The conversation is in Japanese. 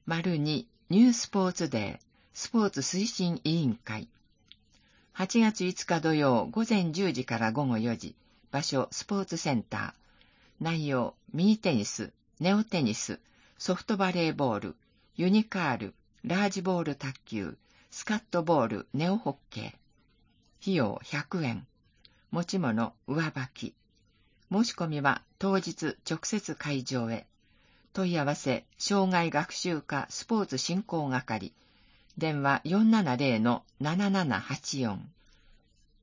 -2ニュースポーツデースポーツ推進委員会。8月5日土曜午前10時から午後4時、場所スポーツセンター。内容ミニテニス、ネオテニス、ソフトバレーボール、ユニカール、ラージボール卓球、スカットボール、ネオホッケー。費用100円。持ち物上履き。申し込みは当日直接会場へ。問い合わせ障害学習課スポーツ振興係。電話470-7784。